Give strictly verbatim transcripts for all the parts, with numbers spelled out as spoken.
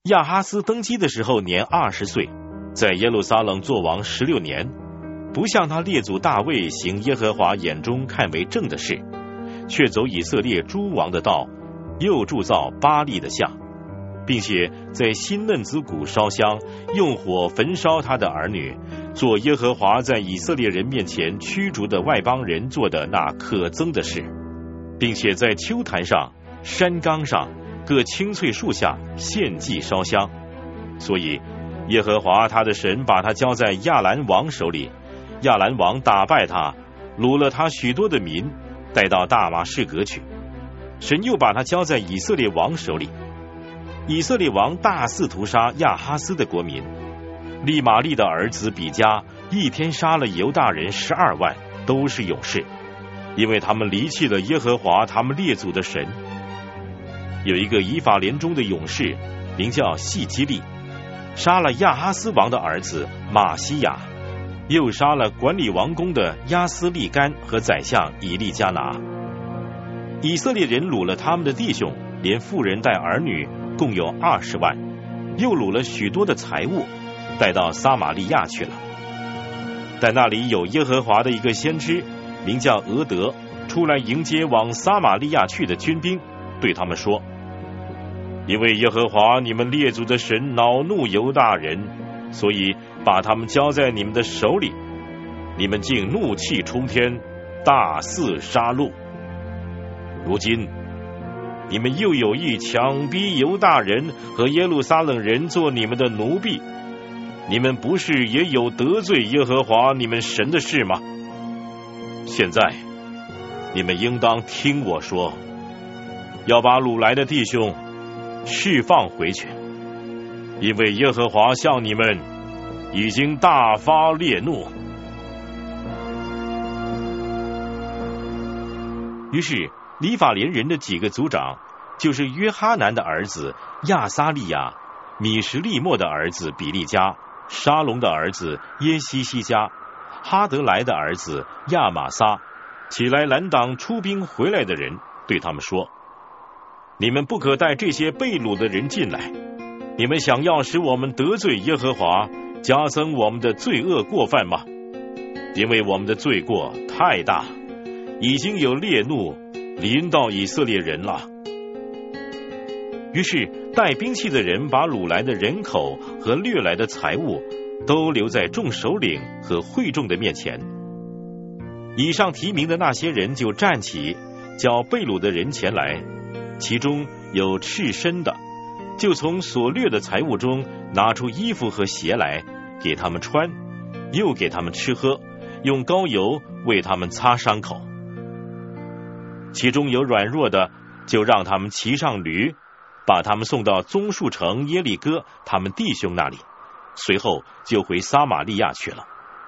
亚哈斯登基的时候年二十岁，在耶路撒冷作王十六年，不像他列祖大卫行耶和华眼中看为正的事，却走以色列诸王的道，又铸造巴力的像，并且在新嫩子谷烧香，用火焚烧他的儿女，做耶和华在以色列人面前驱逐的外邦人做的那可憎的事，并且在丘坛上、山冈上、各青翠树下献祭烧香。所以耶和华他的神把他交在亚兰王手里，亚兰王打败他，掳了他许多的民，带到大马士革去。神又把他交在以色列王手里，以色列王大肆屠杀亚哈斯的国民。利玛利的儿子比加一天杀了犹大人十二万，都是勇士，因为他们离弃了耶和华他们列祖的神。有一个以法莲中的勇士名叫细基利，杀了亚哈斯王的儿子马西亚，又杀了管理王宫的亚斯利干和宰相以利加拿。以色列人掳了他们的弟兄，连妇人带儿女共有二十万，又掳了许多的财物，带到撒玛利亚去了。在那里有耶和华的一个先知，名叫俄德，出来迎接往撒玛利亚去的军兵，对他们说：因为耶和华你们列祖的神恼怒犹大人，所以把他们交在你们的手里，你们竟怒气冲天，大肆杀戮。如今你们又有意强逼犹大人和耶路撒冷人做你们的奴婢，你们不是也有得罪耶和华你们神的事吗？现在你们应当听我说，要把掳来的弟兄释放回去，因为耶和华向你们已经大发烈怒。于是利法莲人的几个族长，就是约哈南的儿子亚撒利亚、米什利莫的儿子比利加、沙龙的儿子耶西西加、哈德莱的儿子亚玛撒，起来拦挡出兵回来的人，对他们说：你们不可带这些被掳的人进来，你们想要使我们得罪耶和华，加增我们的罪恶过犯吗？因为我们的罪过太大，已经有烈怒临到以色列人了。于是带兵器的人把掳来的人口和掠来的财物都留在众首领和会众的面前。以上提名的那些人就站起，叫被掳的人前来，其中有赤身的，就从所掠的财物中拿出衣服和鞋来，给他们穿，又给他们吃喝，用膏油为他们擦伤口。其中有软弱的，就让他们骑上驴，把他们送到棕树城耶利哥他们弟兄那里，随后就回撒玛利亚去了。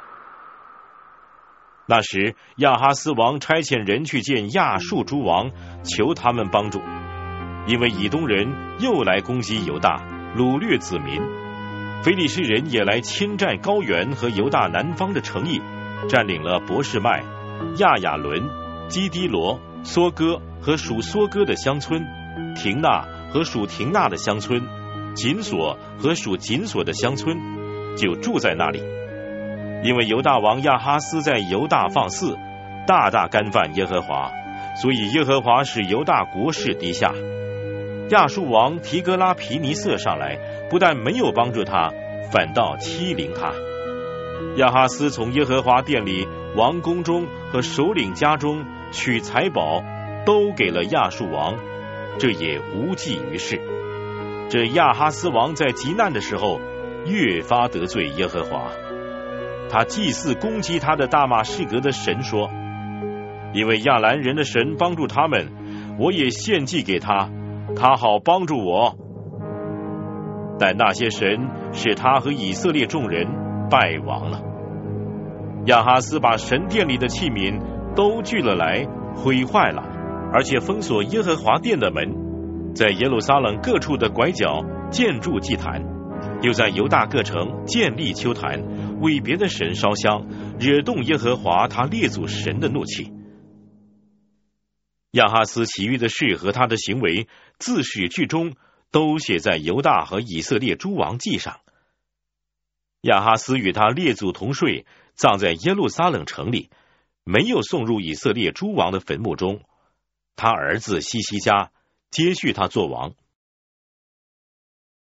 那时亚哈斯王差遣人去见亚述诸王，求他们帮助，因为以东人又来攻击犹大，掳掠子民。非利士人也来侵占高原和犹大南方的城邑，占领了伯示麦、亚雅伦、基低罗、梭哥和属梭哥的乡村，廷纳和属廷纳的乡村，紧索和属紧索的乡村，就住在那里。因为犹大王亚哈斯在犹大放肆，大大干犯耶和华，所以耶和华使犹大国势低下。亚述王提格拉皮尼色上来，不但没有帮助他，反倒欺凌他。亚哈斯从耶和华殿里、王宫中和首领家中取财宝，都给了亚述王，这也无济于事。这亚哈斯王在极难的时候，越发得罪耶和华。他祭祀攻击他的大马士革的神说：因为亚兰人的神帮助他们，我也献祭给他，他好帮助我。但那些神使他和以色列众人败亡了。亚哈斯把神殿里的器皿都聚了来，毁坏了，而且封锁耶和华殿的门，在耶路撒冷各处的拐角建筑祭坛，又在犹大各城建立丘坛，为别的神烧香，惹动耶和华他列祖神的怒气。亚哈斯其余的事和他的行为，自始至终都写在犹大和以色列诸王记上。亚哈斯与他列祖同睡，葬在耶路撒冷城里，没有送入以色列诸王的坟墓中。他儿子西西家接续他做王。